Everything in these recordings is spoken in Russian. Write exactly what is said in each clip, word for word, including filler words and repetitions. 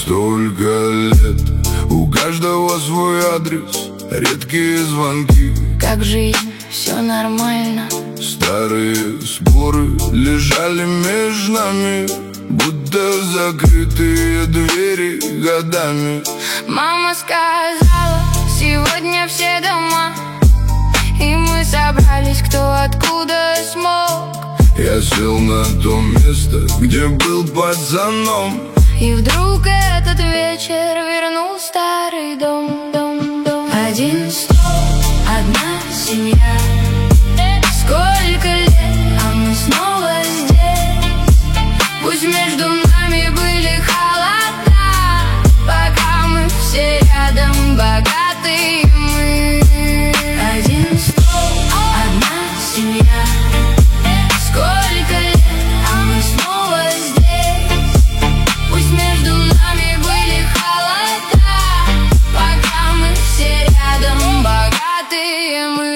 Столько лет, у каждого свой адрес, редкие звонки. Как жизнь, все нормально. Старые споры лежали между нами, будто закрытые двери годами. Мама сказала, сегодня все дома, и мы собрались, кто откуда смог. Я сел на то место, где был пацаном, и вдруг этот вечер вернул старый дом, дом, дом. Один стол, одна семья. Сколько лет, а мы снова здесь. Пусть между нами были холода, пока мы все рядом, богатые мы. Один стол, одна семья. Сколько лет, а мы снова здесь. Пусть между нами были холода, пока мы все рядом, богатые мы.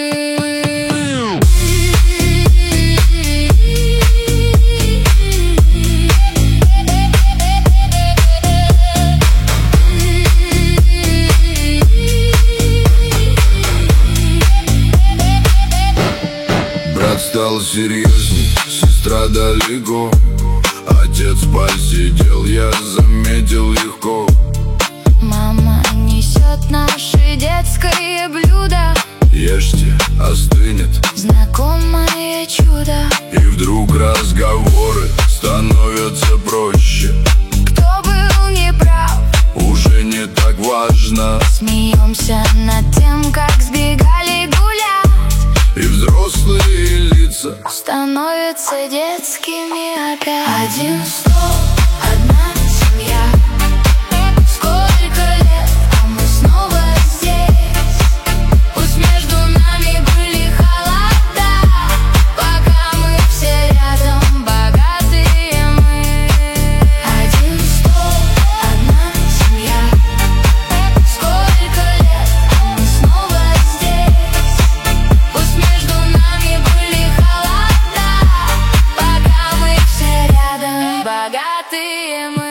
Стал серьезней, сестра далеко. Отец посидел, я заметил легко. Мама несет наше детское блюдо. Ешьте, остынет знакомое чудо. И вдруг разговоры становятся проще. Кто был неправ, уже не так важно. Смеемся над тем, как сбегали гулять. И взрослые лица становятся детскими опять. Один стол, одна семья. Сколько лет, а мы снова здесь. Пусть между нами были холода, пока мы все рядом, богатые мы. Один стол, одна семья. Сколько лет, а мы снова здесь. Пусть между нами были холода, пока мы все рядом, богатые мы.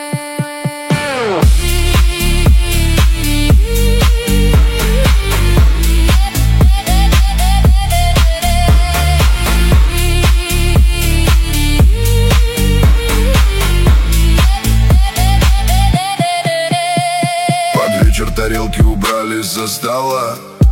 Под вечер тарелки убрали со стола.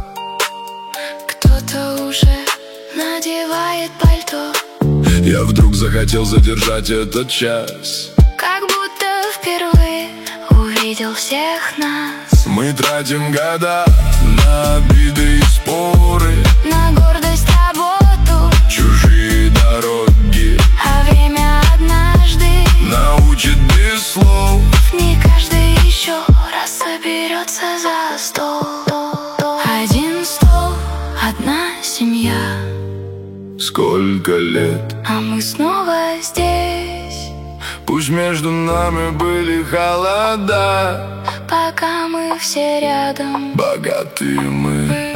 Кто-то уже надевает пальто. Я вдруг захотел задержать этот час. Как будто впервые увидел всех нас. Мы тратим года на обиды и споры, На гордость, работу, чужие дороги. а время однажды Научит без слов. не каждый еще раз соберется за стол. Один стол, одна семья. Сколько лет, А мы снова здесь. пусть между нами были холода, Пока мы все рядом. богатые мы.